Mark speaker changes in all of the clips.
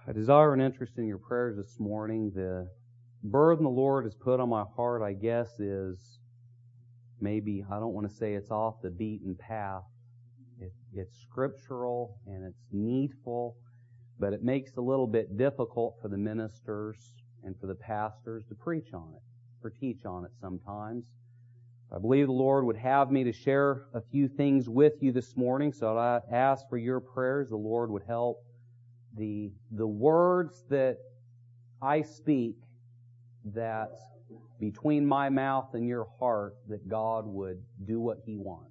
Speaker 1: I desire an interest in your prayers this morning. The burden the Lord has put on my heart, I guess, is maybe, I don't want to say it's off the beaten path. It's scriptural and it's needful, but it makes it a little bit difficult for the ministers and for the pastors to preach on it, or teach on it sometimes. I believe the Lord would have me to share a few things with you this morning, so I ask for your prayers. The Lord would help the words that I speak, that between my mouth and your heart, that God would do what He wants.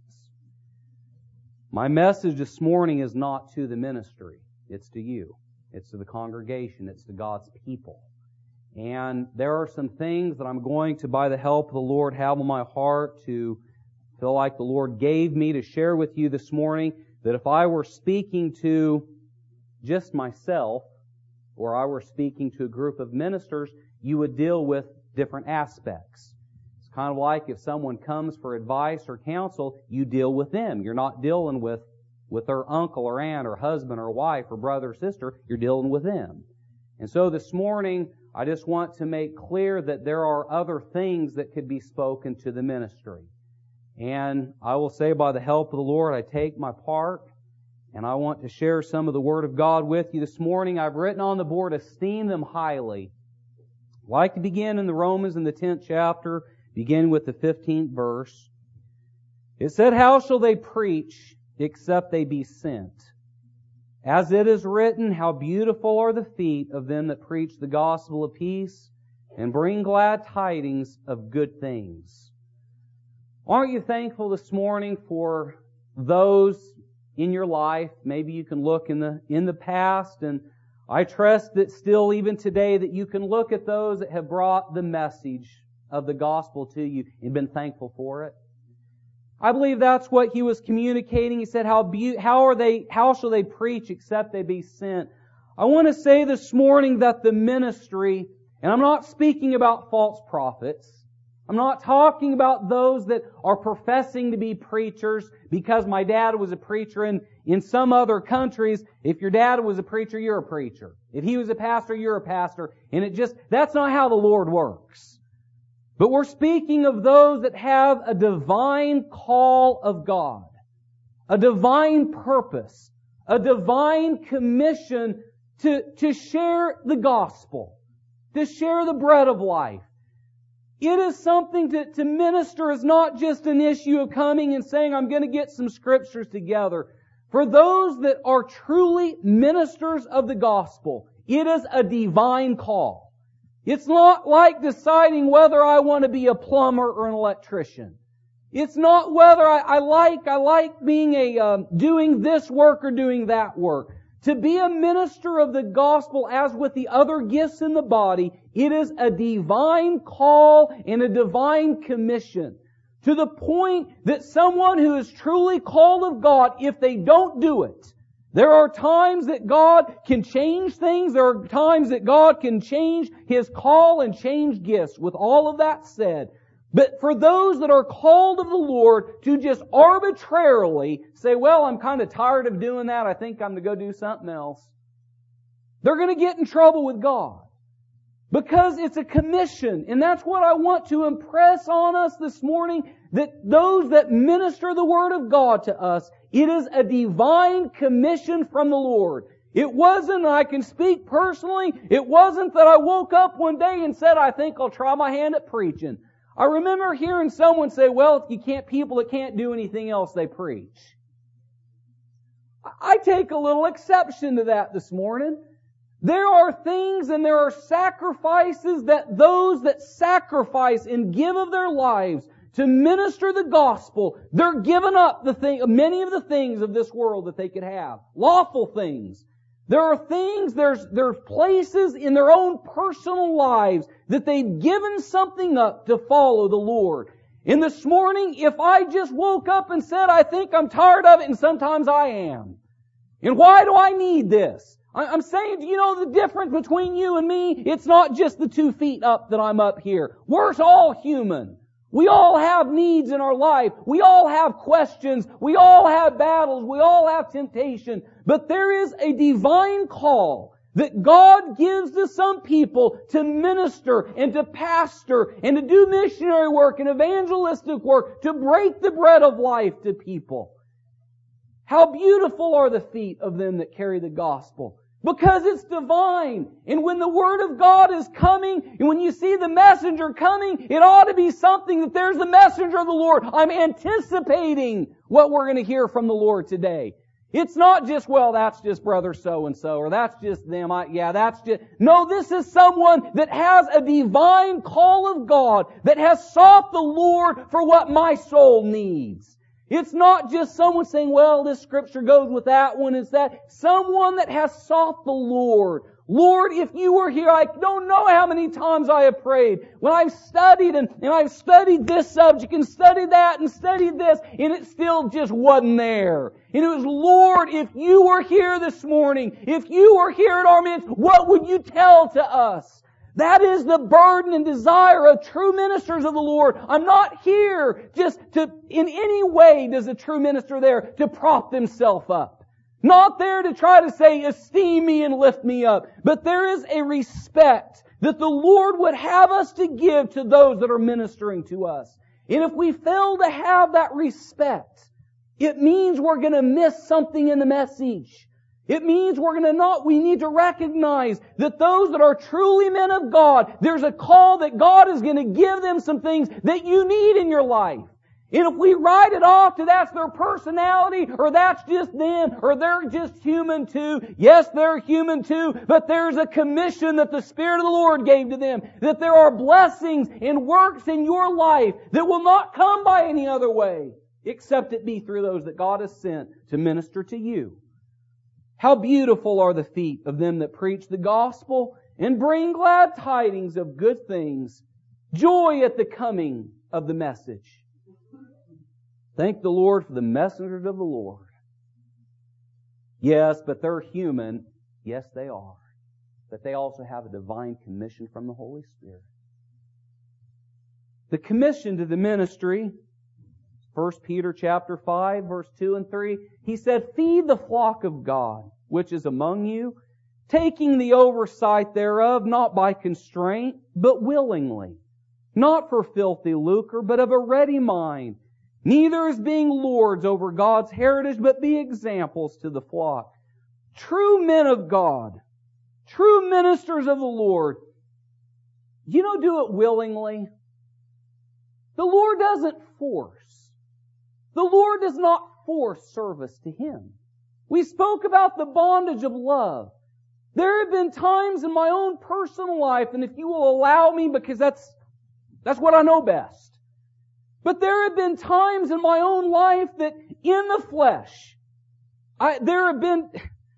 Speaker 1: My message this morning is not to the ministry. It's to you. It's to the congregation. It's to God's people. And there are some things that I'm going to, by the help of the Lord, have on my heart to feel like the Lord gave me to share with you this morning, that if I were speaking to just myself, or I were speaking to a group of ministers, you would deal with different aspects. It's kind of like if someone comes for advice or counsel, you deal with them. You're not dealing with their uncle or aunt or husband or wife or brother or sister. You're dealing with them. And so this morning, I just want to make clear that there are other things that could be spoken to the ministry. And I will say, by the help of the Lord, I take my part, and I want to share some of the Word of God with you this morning. I've written on the board, esteem them highly. I'd like to begin in the Romans in the 10th chapter, begin with the 15th verse. It said, how shall they preach except they be sent? As it is written, how beautiful are the feet of them that preach the gospel of peace and bring glad tidings of good things. Aren't you thankful this morning for those in your life? Maybe you can look in the past, and I trust that still even today that you can look at those that have brought the message of the gospel to you and been thankful for it. I believe that's what he was communicating. He said, how shall they preach except they be sent? I want to say this morning that the ministry, and I'm not speaking about false prophets, I'm not talking about those that are professing to be preachers because my dad was a preacher. In some other countries, if your dad was a preacher, you're a preacher. If he was a pastor, you're a pastor. And that's not how the Lord works. But we're speaking of those that have a divine call of God, a divine purpose, a divine commission to share the gospel, to share the bread of life. It is something to minister is not just an issue of coming and saying, I'm going to get some scriptures together. For those that are truly ministers of the gospel, it is a divine call. It's not like deciding whether I want to be a plumber or an electrician. It's not whether I like being doing this work or doing that work. To be a minister of the gospel, as with the other gifts in the body, it is a divine call and a divine commission. To the point that someone who is truly called of God, if they don't do it, there are times that God can change things. There are times that God can change His call and change gifts. With all of that said, but for those that are called of the Lord to just arbitrarily say, well, I'm kind of tired of doing that, I think I'm going to go do something else, they're going to get in trouble with God. Because it's a commission. And that's what I want to impress on us this morning, that those that minister the Word of God to us, it is a divine commission from the Lord. It wasn't, I can speak personally, it wasn't that I woke up one day and said, I think I'll try my hand at preaching. I remember hearing someone say, well, people that can't do anything else, they preach. I take a little exception to that this morning. There are things and there are sacrifices that those that sacrifice and give of their lives to minister the gospel, they're giving up many of the things of this world that they could have. Lawful things. There are things, there's places in their own personal lives that they've given something up to follow the Lord. And this morning, if I just woke up and said, I think I'm tired of it, and sometimes I am. And why do I need this? I'm saying, do you know the difference between you and me? It's not just the 2 feet up that I'm up here. We're all human. We all have needs in our life. We all have questions. We all have battles. We all have temptation. But there is a divine call that God gives to some people to minister and to pastor and to do missionary work and evangelistic work, to break the bread of life to people. How beautiful are the feet of them that carry the gospel. Because it's divine. And when the Word of God is coming, and when you see the messenger coming, it ought to be something that there's the messenger of the Lord. I'm anticipating what we're going to hear from the Lord today. It's not just, well, that's just brother so-and-so, or that's just them. No, this is someone that has a divine call of God, that has sought the Lord for what my soul needs. It's not just someone saying, well, this scripture goes with that one. It's that someone that has sought the Lord. Lord, if you were here, I don't know how many times I have prayed. When I've studied and I've studied this subject and studied that and studied this, and it still just wasn't there. And it was, Lord, if you were here this morning, if you were here at our midst, what would you tell to us? That is the burden and desire of true ministers of the Lord. I'm not here just to, in any way does a true minister there to prop himself up. Not there to try to say, esteem me and lift me up. But there is a respect that the Lord would have us to give to those that are ministering to us. And if we fail to have that respect, it means we're going to miss something in the message. It means we need to recognize that those that are truly men of God, there's a call that God is going to give them some things that you need in your life. And if we write it off to that's their personality, or that's just them, or they're just human too. Yes, they're human too, but there's a commission that the Spirit of the Lord gave to them, that there are blessings and works in your life that will not come by any other way, except it be through those that God has sent to minister to you. How beautiful are the feet of them that preach the gospel and bring glad tidings of good things, joy at the coming of the message. Thank the Lord for the messengers of the Lord. Yes, but they're human. Yes, they are. But they also have a divine commission from the Holy Spirit. The commission to the ministry, 1 Peter chapter 5, verse 2 and 3, he said, feed the flock of God, which is among you, taking the oversight thereof, not by constraint, but willingly, not for filthy lucre, but of a ready mind, neither as being lords over God's heritage, but be examples to the flock. True men of God, true ministers of the Lord, do it willingly. The Lord doesn't force. The Lord does not force service to Him. We spoke about the bondage of love. There have been times in my own personal life, and if you will allow me, because that's what I know best. But there have been times in my own life that in the flesh, there have been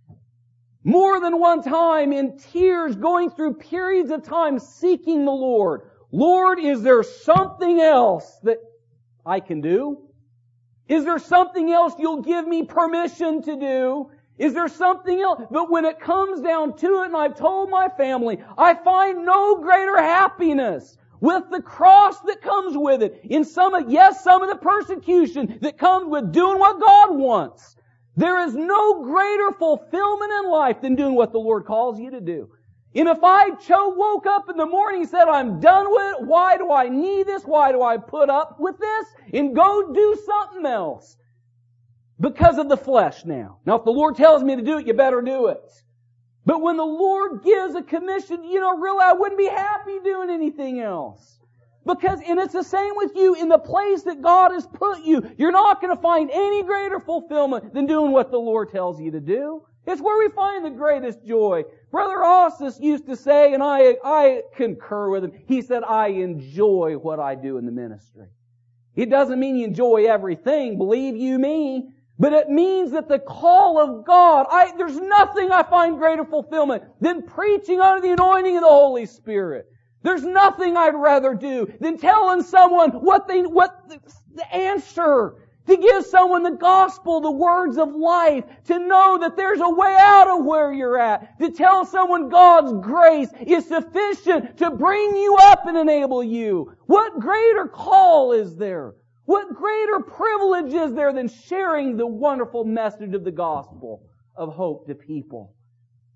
Speaker 1: more than one time in tears going through periods of time seeking the Lord. Lord, is there something else that I can do? Is there something else you'll give me permission to do? Is there something else? But when it comes down to it, and I've told my family, I find no greater happiness with the cross that comes with it. In some of the persecution that comes with doing what God wants. There is no greater fulfillment in life than doing what the Lord calls you to do. And if I woke up in the morning and said, I'm done with it, why do I need this? Why do I put up with this? And go do something else. Because of the flesh now. Now if the Lord tells me to do it, you better do it. But when the Lord gives a commission, really I wouldn't be happy doing anything else. And it's the same with you in the place that God has put you. You're not going to find any greater fulfillment than doing what the Lord tells you to do. It's where we find the greatest joy. Brother Ossis used to say, and I concur with him, he said, I enjoy what I do in the ministry. It doesn't mean you enjoy everything, believe you me, but it means that the call of God, there's nothing I find greater fulfillment than preaching under the anointing of the Holy Spirit. There's nothing I'd rather do than telling someone what the answer, to give someone the gospel, the words of life, to know that there's a way out of where you're at, to tell someone God's grace is sufficient to bring you up and enable you. What greater call is there? What greater privilege is there than sharing the wonderful message of the gospel of hope to people?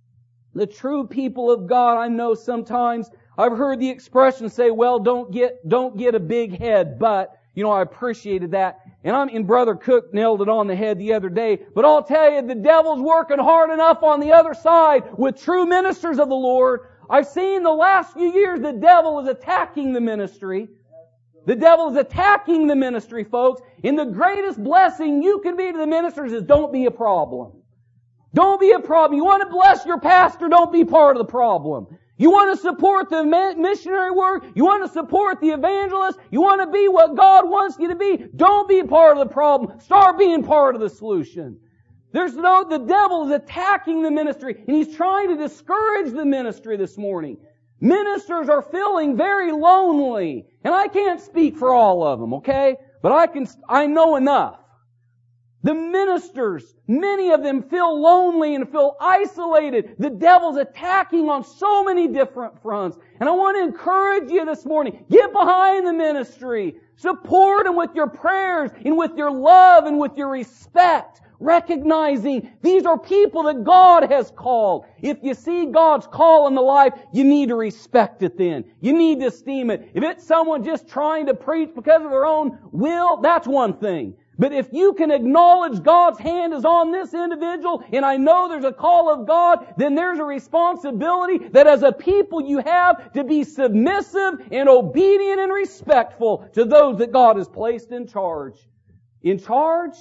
Speaker 1: The true people of God, I know sometimes I've heard the expression say, well, don't get a big head, but, I appreciated that. And Brother Cook nailed it on the head the other day. But I'll tell you, the devil's working hard enough on the other side with true ministers of the Lord. I've seen the last few years the devil is attacking the ministry. The devil is attacking the ministry, folks. And the greatest blessing you can be to the ministers is don't be a problem. Don't be a problem. You want to bless your pastor, don't be part of the problem. You want to support the missionary work, you want to support the evangelist, you want to be what God wants you to be, don't be part of the problem. Start being part of the solution. The devil is attacking the ministry, and he's trying to discourage the ministry this morning. Ministers are feeling very lonely, and I can't speak for all of them, okay? But I know enough. The ministers, many of them feel lonely and feel isolated. The devil's attacking on so many different fronts. And I want to encourage you this morning, get behind the ministry. Support them with your prayers and with your love and with your respect. Recognizing these are people that God has called. If you see God's call in the life, you need to respect it then. You need to esteem it. If it's someone just trying to preach because of their own will, that's one thing. But if you can acknowledge God's hand is on this individual, and I know there's a call of God, then there's a responsibility that as a people you have to be submissive and obedient and respectful to those that God has placed in charge. In charge?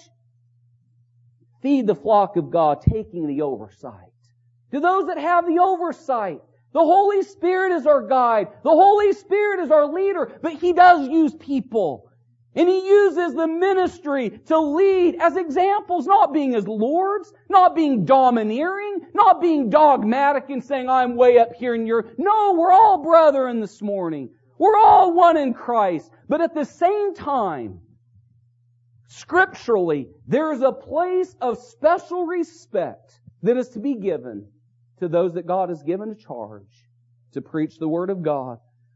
Speaker 1: Feed the flock of God, taking the oversight. To those that have the oversight, the Holy Spirit is our guide. The Holy Spirit is our leader, but He does use people. And He uses the ministry to lead as examples, not being as lords, not being domineering, not being dogmatic and saying, I'm way up here and you're... No, we're all brethren this morning. We're all one in Christ. But at the same time, scripturally, there is a place of special respect that is to be given to those that God has given a charge to preach the Word of God.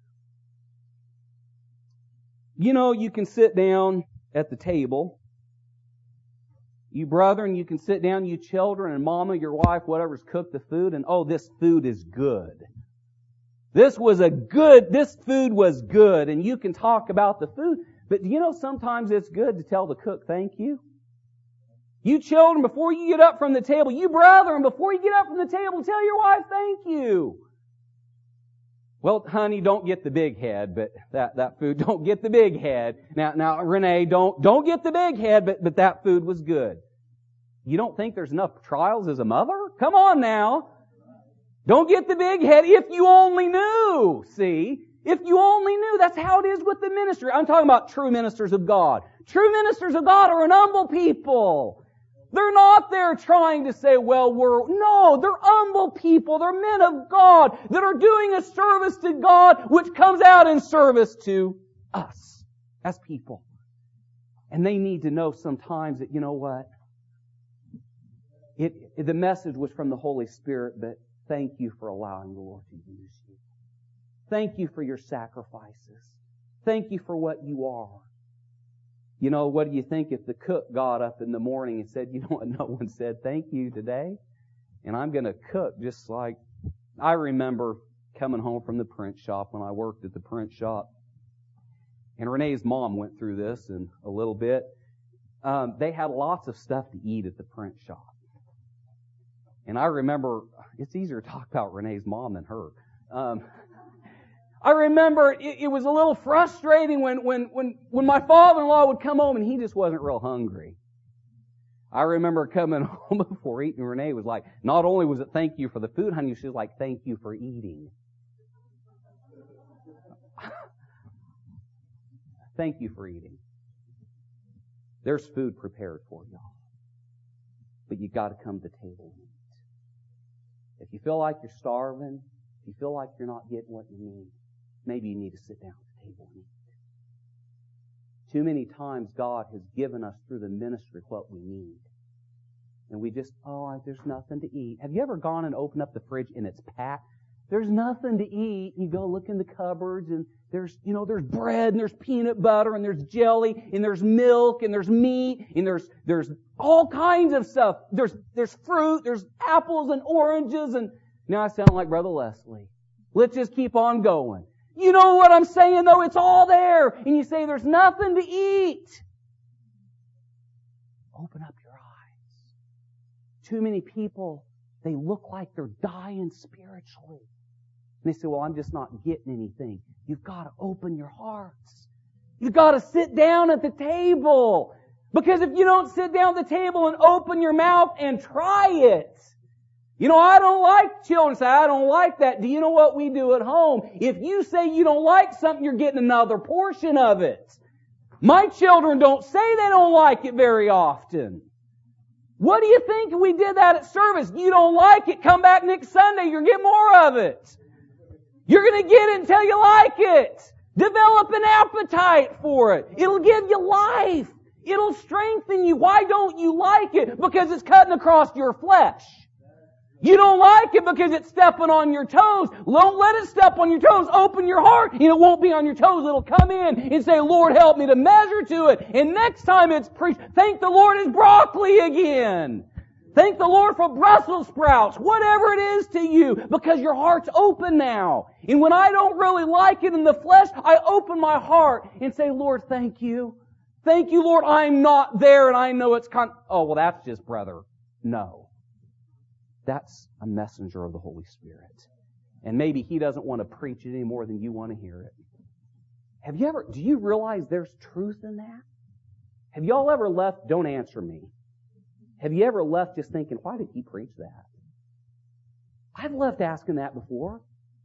Speaker 1: You can sit down at the table. You brethren, you can sit down, you children, and mama, your wife, whatever's cooked the food, and this food is good. This food was good, and you can talk about the food. But sometimes it's good to tell the cook thank you. You children, before you get up from the table, you brethren, before you get up from the table, tell your wife thank you. Well, honey, don't get the big head, but that food, don't get the big head. Now, Renee, don't get the big head, but that food was good. You don't think there's enough trials as a mother? Come on now. Don't get the big head if you only knew. See? If you only knew, that's how it is with the ministry. I'm talking about true ministers of God. True ministers of God are an humble people. They're not there trying to say, no, they're humble people. They're men of God that are doing a service to God which comes out in service to us as people. And they need to know sometimes that, the message was from the Holy Spirit, but thank you for allowing the Lord to use you. Thank you for your sacrifices. Thank you for what you are. What do you think if the cook got up in the morning and said, what, no one said thank you today? And I'm going to cook just like... I remember coming home from the print shop when I worked at the print shop. And Renee's mom went through this in a little bit. They had lots of stuff to eat at the print shop. And I remember, it's easier to talk about Renee's mom than her. I remember it was a little frustrating when my father-in-law would come home and he just wasn't real hungry. I remember coming home before eating. Renee was like, not only was it thank you for the food, honey, she was like, thank you for eating. Thank you for eating. There's food prepared for y'all. But you got to come to the table and eat. If you feel like you're starving, if you feel like you're not getting what you need, maybe you need to sit down at the table and eat. Too many times God has given us through the ministry what we need. And we just, there's nothing to eat. Have you ever gone and opened up the fridge and it's packed? There's nothing to eat. You go look in the cupboards and there's bread and there's peanut butter and there's jelly and there's milk and there's meat and there's all kinds of stuff. There's fruit, there's apples and oranges and Now I sound like Brother Leslie. Let's just keep on going. You know what I'm saying though? It's all there. And you say there's nothing to eat. Open up your eyes. Too many people, they look like they're dying spiritually. And they say, well, I'm just not getting anything. You've got to open your hearts. You've got to sit down at the table. Because if you don't sit down at the table and open your mouth and try it, you know, I don't like children say, I don't like that. Do you know what we do at home? If you say you don't like something, you're getting another portion of it. My children don't say they don't like it very often. What do you think if we did that at service? You don't like it, come back next Sunday, you'll get more of it. You're going to get it until you like it. Develop an appetite for it. It'll give you life. It'll strengthen you. Why don't you like it? Because it's cutting across your flesh. You don't like it because it's stepping on your toes. Don't let it step on your toes. Open your heart and it won't be on your toes. It'll come in and say, Lord, help me to measure to it. And next time it's preached, thank the Lord it's broccoli again. Thank the Lord for Brussels sprouts, whatever it is to you, because your heart's open now. And when I don't really like it in the flesh, I open my heart and say, Lord, thank you. Thank you, Lord, I'm not there and I know it's oh, well, that's just brother. No. That's a messenger of the Holy Spirit. And maybe He doesn't want to preach it any more than you want to hear it. Do you realize there's truth in that? Have y'all ever left, don't answer me. Have you ever left just thinking, why did he preach that? I've left asking that before.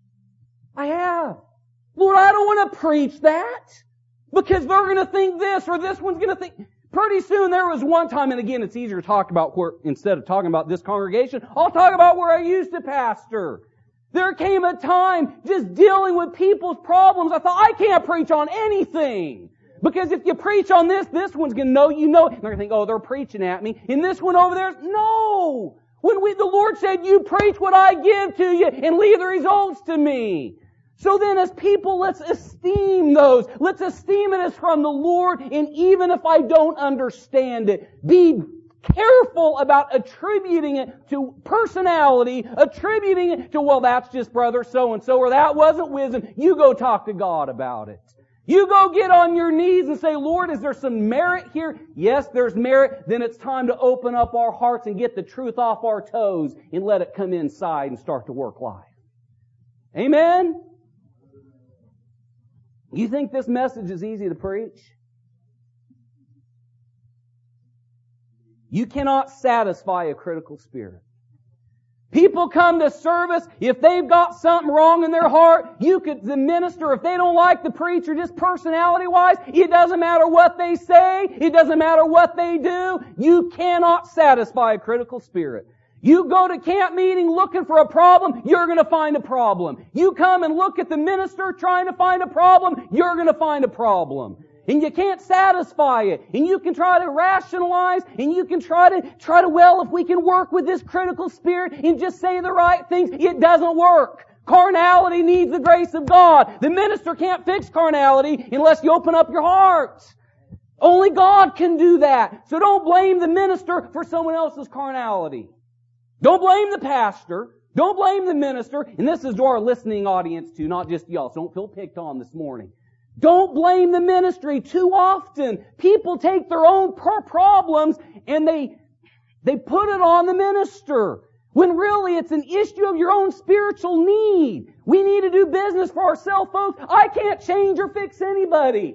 Speaker 1: I have. Lord, I don't want to preach that because they're going to think this or this one's going to think. Pretty soon there was one time, and again, it's easier to talk about where, instead of talking about this congregation, I'll talk about where I used to pastor. There came a time just dealing with people's problems. I thought, I can't preach on anything. Because if you preach on this one's going to know you know. And they're going to think, oh, they're preaching at me. And this one over there, no. When the Lord said, you preach what I give to you and leave the results to me. So then as people, let's esteem those. Let's esteem it as from the Lord. And even if I don't understand it, be careful about attributing it to personality, attributing it to, well, that's just brother so-and-so, or that wasn't wisdom. You go talk to God about it. You go get on your knees and say, Lord, is there some merit here? Yes, there's merit. Then it's time to open up our hearts and get the truth off our toes and let it come inside and start to work life. Amen? You think this message is easy to preach? You cannot satisfy a critical spirit. People come to service, if they've got something wrong in their heart, the minister, if they don't like the preacher, just personality-wise, it doesn't matter what they say, it doesn't matter what they do, you cannot satisfy a critical spirit. You go to camp meeting looking for a problem, you're going to find a problem. You come and look at the minister trying to find a problem, you're going to find a problem. And you can't satisfy it. And you can try to rationalize, and you can try to, well, if we can work with this critical spirit and just say the right things, it doesn't work. Carnality needs the grace of God. The minister can't fix carnality unless you open up your heart. Only God can do that. So don't blame the minister for someone else's carnality. Don't blame the pastor. Don't blame the minister. And this is to our listening audience too, not just y'all. So don't feel picked on this morning. Don't blame the ministry. Too often, people take their own problems and they put it on the minister. When really it's an issue of your own spiritual need. We need to do business for ourselves, folks. I can't change or fix anybody.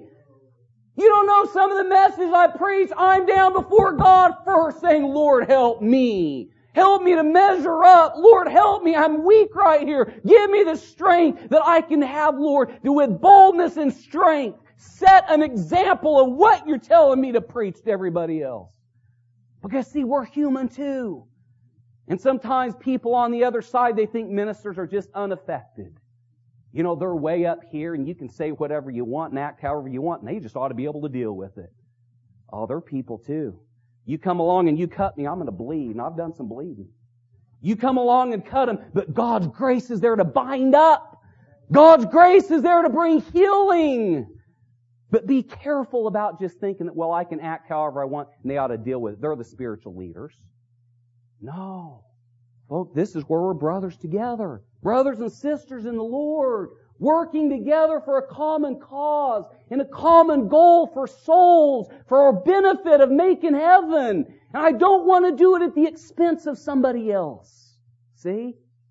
Speaker 1: You don't know some of the messages I preach. I'm down before God first saying, Lord, help me. Help me to measure up. Lord, help me. I'm weak right here. Give me the strength that I can have, Lord, to with boldness and strength set an example of what you're telling me to preach to everybody else. Because see, we're human too. And sometimes people on the other side, they think ministers are just unaffected. You know, they're way up here and you can say whatever you want and act however you want and they just ought to be able to deal with it. Oh, they're people too. You come along and you cut me, I'm going to bleed. And I've done some bleeding. You come along and cut them, but God's grace is there to bind up. God's grace is there to bring healing. But be careful about just thinking that, well, I can act however I want and they ought to deal with it. They're the spiritual leaders. No. Folks, this is where we're brothers together. Brothers and sisters in the Lord. Working together for a common cause and a common goal for souls, for our benefit of making heaven. And I don't want to do it at the expense of somebody else. See?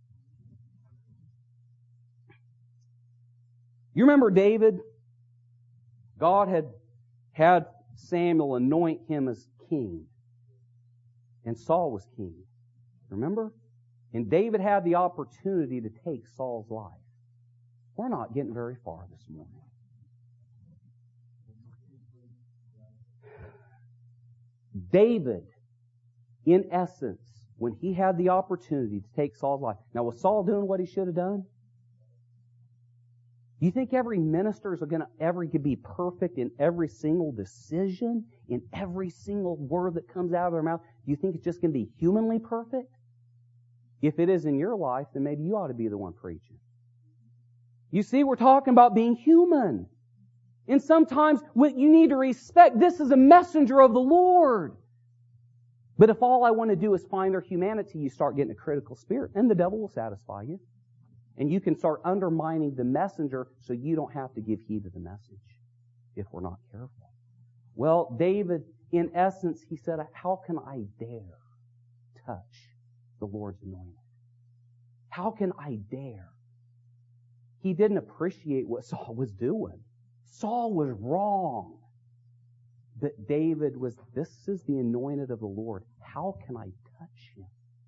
Speaker 1: You remember David? God had Samuel anoint him as king. And Saul was king. Remember? And David had the opportunity to take Saul's life. We're not getting very far this morning. David, in essence, when he had the opportunity to take Saul's life. Now, was Saul doing what he should have done? Do you think every minister is going to ever be perfect in every single decision, in every single word that comes out of their mouth? Do you think it's just going to be humanly perfect? If it is in your life, then maybe you ought to be the one preaching. You see, we're talking about being human. And sometimes you need to respect, this is a messenger of the Lord. But if all I want to do is find their humanity, you start getting a critical spirit, and the devil will satisfy you. And you can start undermining the messenger so you don't have to give heed to the message if we're not careful. Well, David, in essence, he said, how can I dare touch the Lord's anointed? How can I dare? He didn't appreciate what Saul was doing. Saul was wrong. But David was, this is the anointed of the Lord. How can I touch him?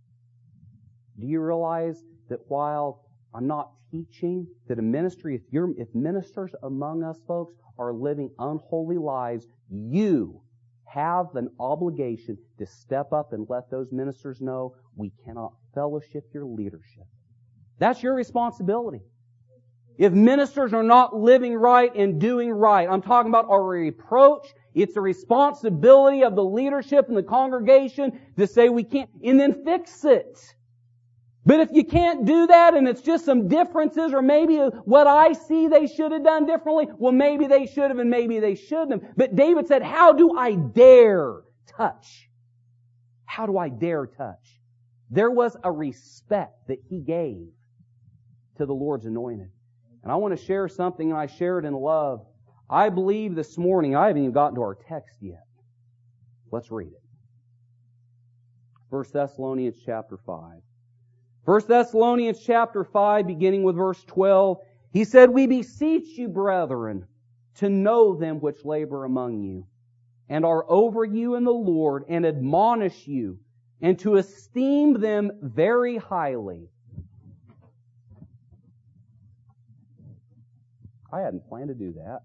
Speaker 1: Do you realize that while I'm not teaching that a ministry, if ministers among us folks are living unholy lives, you have an obligation to step up and let those ministers know we cannot fellowship your leadership. That's your responsibility. If ministers are not living right and doing right, I'm talking about a reproach. It's the responsibility of the leadership and the congregation to say we can't, and then fix it. But if you can't do that and it's just some differences or maybe what I see they should have done differently, well maybe they should have and maybe they shouldn't have. But David said, how do I dare touch? How do I dare touch? There was a respect that he gave to the Lord's anointed. And I want to share something, and I share it in love. I believe this morning, I haven't even gotten to our text yet. Let's read it. 1 Thessalonians chapter 5. 1 Thessalonians chapter 5, beginning with verse 12, he said, we beseech you, brethren, to know them which labor among you, and are over you in the Lord, and admonish you, and to esteem them very highly. I hadn't planned to do that.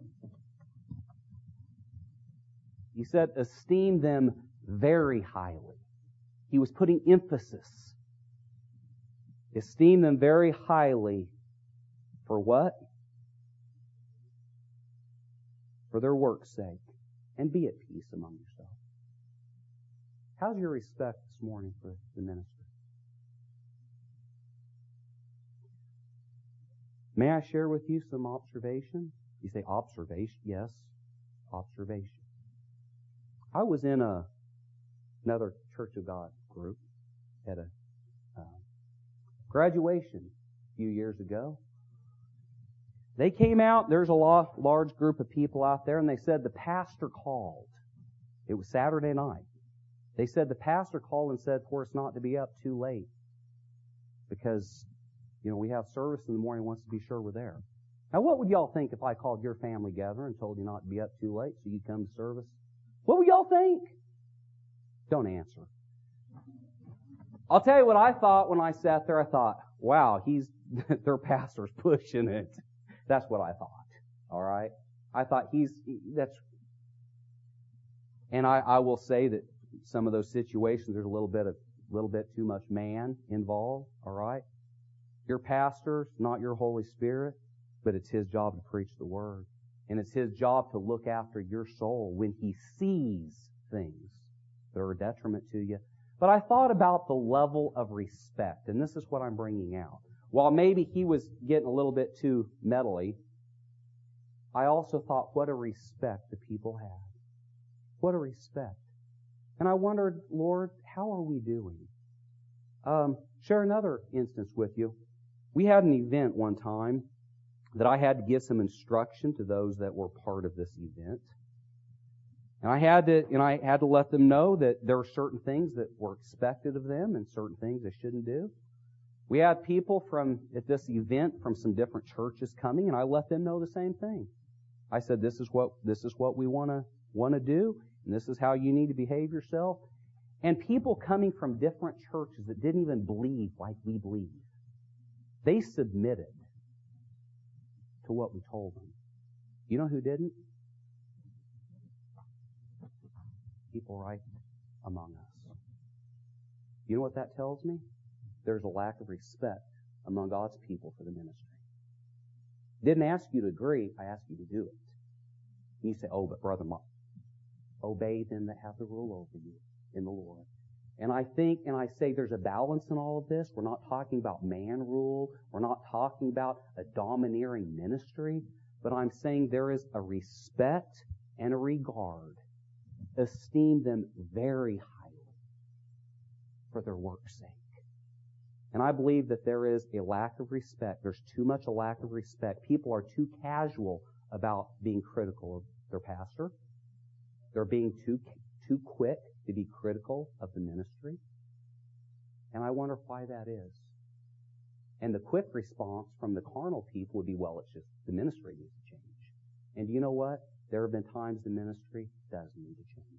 Speaker 1: He said, esteem them very highly. He was putting emphasis. Esteem them very highly. For what? For their work's sake. And be at peace among yourselves. How's your respect this morning for the ministry? May I share with you some observation? You say observation? Yes, observation. I was in another Church of God group at a graduation a few years ago. They came out, there's a large group of people out there, and they said the pastor called. It was Saturday night. They said the pastor called and said for us not to be up too late because, we have service in the morning, wants to be sure we're there. Now, what would y'all think if I called your family gathering and told you not to be up too late so you'd come to service? What would y'all think? Don't answer. I'll tell you what I thought when I sat there. I thought, wow, their pastor's pushing it. That's what I thought. All right? I thought and I will say that some of those situations, there's a little bit too much man involved. All right? Your pastor's not your Holy Spirit, but it's his job to preach the Word. And it's his job to look after your soul when he sees things that are a detriment to you. But I thought about the level of respect, and this is what I'm bringing out. While maybe he was getting a little bit too meddly, I also thought what a respect the people had. What a respect. And I wondered, Lord, how are we doing? Share another instance with you. We had an event one time that I had to give some instruction to those that were part of this event. And I had to let them know that there were certain things that were expected of them and certain things they shouldn't do. We had people at this event from some different churches coming, and I let them know the same thing. I said, this is what we want to do, and this is how you need to behave yourself. And people coming from different churches that didn't even believe like we believe, they submitted to what we told them. You know who didn't? People right among us. You know what that tells me? There's a lack of respect among God's people for the ministry. Didn't ask you to agree, I asked you to do it. And you say, oh, but Brother Mark, obey them that have the rule over you in the Lord. And I think, and I say there's a balance in all of this. We're not talking about man rule. We're not talking about a domineering ministry. But I'm saying there is a respect and a regard. Esteem them very highly for their work's sake. And I believe that there is a lack of respect. There's too much a lack of respect. People are too casual about being critical of their pastor. They're being too quick to be critical of the ministry. And I wonder why that is. And the quick response from the carnal people would be, well, it's just the ministry needs to change. And do you know what? There have been times the ministry does need to change.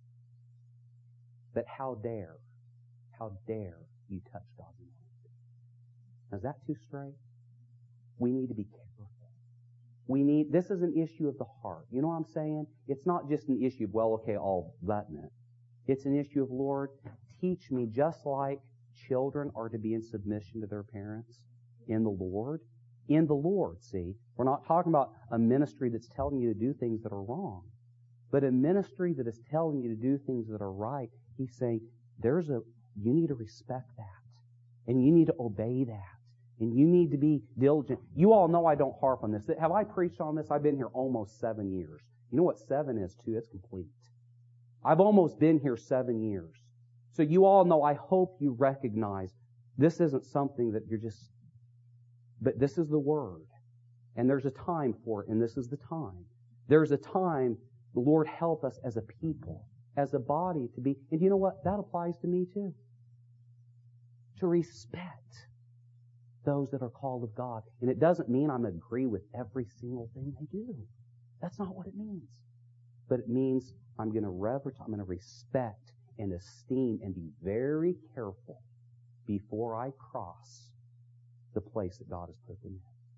Speaker 1: But how dare you touch God's anointing? Now, is that too straight? We need to be careful. This is an issue of the heart. You know what I'm saying? It's not just an issue of, well, okay, I'll button it. It's an issue of, Lord, teach me, just like children are to be in submission to their parents in the Lord. In the Lord, see? We're not talking about a ministry that's telling you to do things that are wrong. But a ministry that is telling you to do things that are right, He's saying, you need to respect that. And you need to obey that. And you need to be diligent. You all know I don't harp on this. Have I preached on this? I've been here almost 7 years. You know what 7 is, too? It's complete. I've almost been here 7 years. So you all know, I hope you recognize this isn't something that but this is the Word. And there's a time for it, and this is the time. There's a time, the Lord help us as a people, as a body to be, and you know what? That applies to me too. To respect those that are called of God. And it doesn't mean I'm agree with every single thing they do. That's not what it means. But it means I'm going to respect and esteem and be very careful before I cross the place that God has put them in.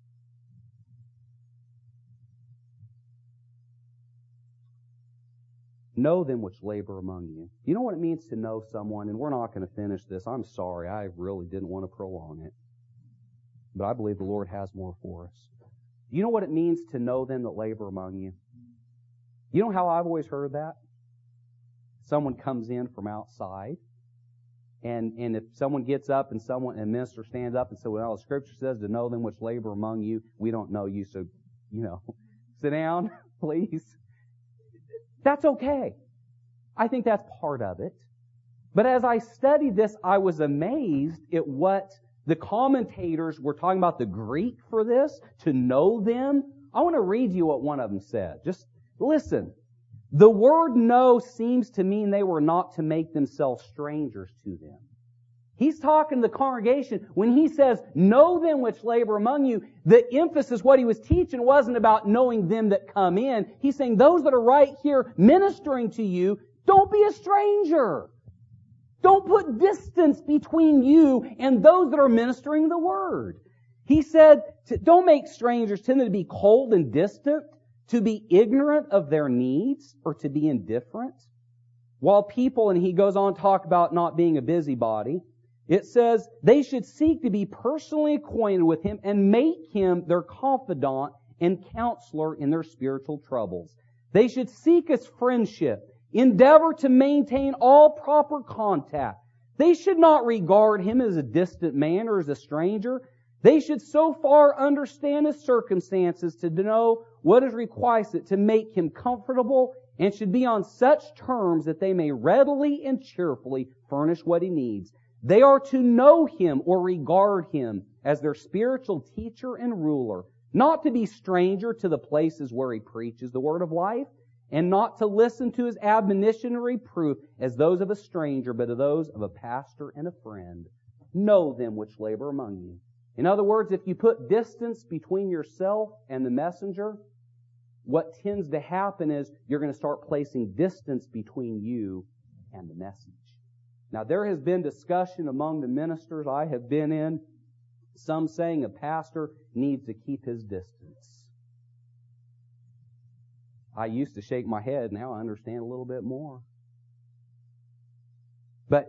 Speaker 1: Know them which labor among you. You know what it means to know someone? And we're not going to finish this. I'm sorry. I really didn't want to prolong it. But I believe the Lord has more for us. Do you know what it means to know them that labor among you? You know how I've always heard that? Someone comes in from outside, and if someone gets up and a minister stands up and says, well, the Scripture says to know them which labor among you, we don't know you, so, sit down, please. That's okay. I think that's part of it. But as I studied this, I was amazed at what the commentators were talking about, the Greek for this, to know them. I want to read you what one of them said. Just listen. The word know seems to mean they were not to make themselves strangers to them. He's talking to the congregation. When he says, know them which labor among you, the emphasis, what he was teaching, wasn't about knowing them that come in. He's saying, those that are right here ministering to you, don't be a stranger. Don't put distance between you and those that are ministering the Word. He said, don't make strangers tend to be cold and distant, to be ignorant of their needs, or to be indifferent. While people, and he goes on to talk about not being a busybody, it says they should seek to be personally acquainted with Him and make Him their confidant and counselor in their spiritual troubles. They should seek His friendship, endeavor to maintain all proper contact. They should not regard Him as a distant man or as a stranger. They should so far understand His circumstances to know what is requisite to make Him comfortable, and should be on such terms that they may readily and cheerfully furnish what He needs. They are to know Him or regard Him as their spiritual teacher and ruler, not to be stranger to the places where He preaches the word of life, and not to listen to His admonition and reproof as those of a stranger, but as those of a pastor and a friend. Know them which labor among you. In other words, if you put distance between yourself and the messenger, what tends to happen is you're going to start placing distance between you and the message. Now, there has been discussion among the ministers I have been in, some saying a pastor needs to keep his distance. I used to shake my head. Now I understand a little bit more. But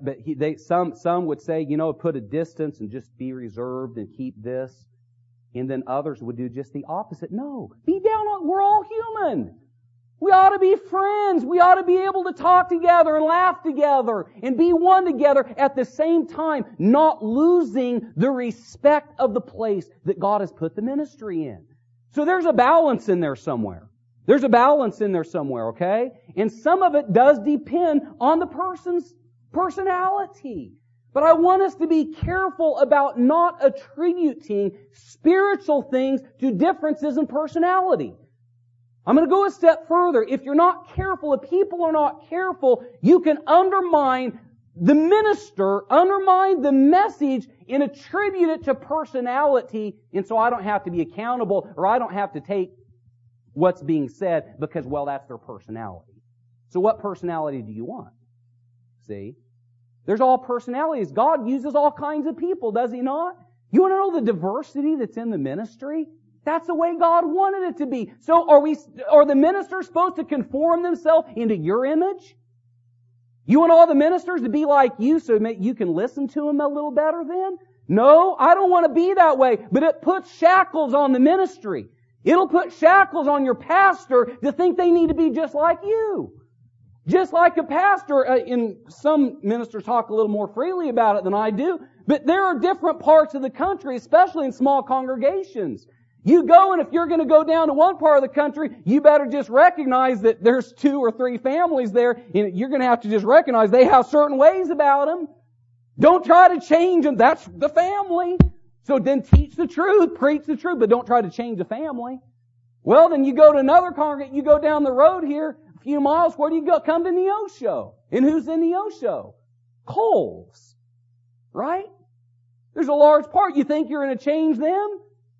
Speaker 1: some would say, put a distance and just be reserved and keep this. And then others would do just the opposite. No, be down on, we're all human. We ought to be friends. We ought to be able to talk together and laugh together and be one together at the same time, not losing the respect of the place that God has put the ministry in. So there's a balance in there somewhere. There's a balance in there somewhere, okay? And some of it does depend on the person's personality. But I want us to be careful about not attributing spiritual things to differences in personality. I'm going to go a step further. If you're not careful, if people are not careful, you can undermine the minister, undermine the message, and attribute it to personality, and so I don't have to be accountable, or I don't have to take what's being said because, well, that's their personality. So what personality do you want? See? There's all personalities. God uses all kinds of people, does He not? You want to know the diversity that's in the ministry? That's the way God wanted it to be. So are the ministers supposed to conform themselves into your image? You want all the ministers to be like you so you can listen to them a little better then? No, I don't want to be that way. But it puts shackles on the ministry. It'll put shackles on your pastor to think they need to be just like you. Just like a pastor, and some ministers talk a little more freely about it than I do, but there are different parts of the country, especially in small congregations. You go, and if you're going to go down to one part of the country, you better just recognize that there's 2 or 3 families there, and you're going to have to just recognize they have certain ways about them. Don't try to change them. That's the family. So then teach the truth, preach the truth, but don't try to change the family. Well, then you go to another congregation, you go down the road here, a few miles, where do you go? Come to Neosho. And who's in Neosho? Coles. Right? There's a large part. You think you're going to change them?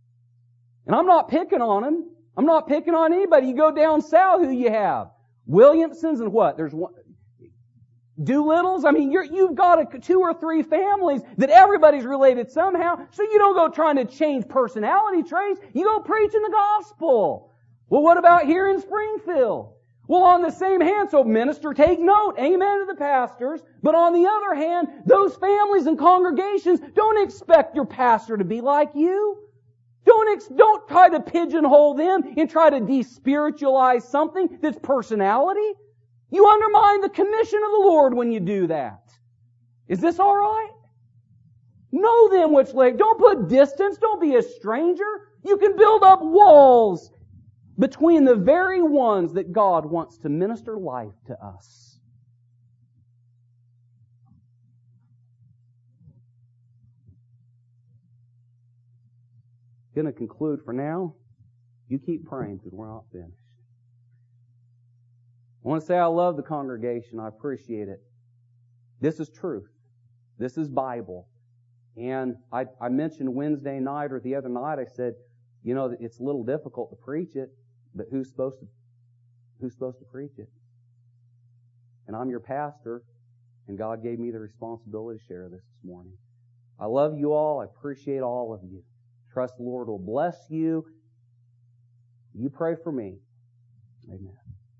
Speaker 1: And I'm not picking on them. I'm not picking on anybody. You go down south, who you have? Williamsons and what? There's one. Doolittles? I mean, you've got 2 or 3 families that everybody's related somehow. So you don't go trying to change personality traits. You go preaching the gospel. Well, what about here in Springfield? Well, on the same hand, so minister, take note. Amen to the pastors. But on the other hand, those families and congregations don't expect your pastor to be like you. Don't try to pigeonhole them and try to despiritualize something that's personality. You undermine the commission of the Lord when you do that. Is this all right? Know them which labor. Don't put distance. Don't be a stranger. You can build up walls between the very ones that God wants to minister life to us. Going to conclude for now. You keep praying because we're not finished. I want to say I love the congregation. I appreciate it. This is truth. This is Bible. And I mentioned Wednesday night or the other night, I said, it's a little difficult to preach it, but who's supposed to preach it? And I'm your pastor, and God gave me the responsibility to share this morning. I love you all. I appreciate all of you. Trust the Lord will bless you. You pray for me. Amen.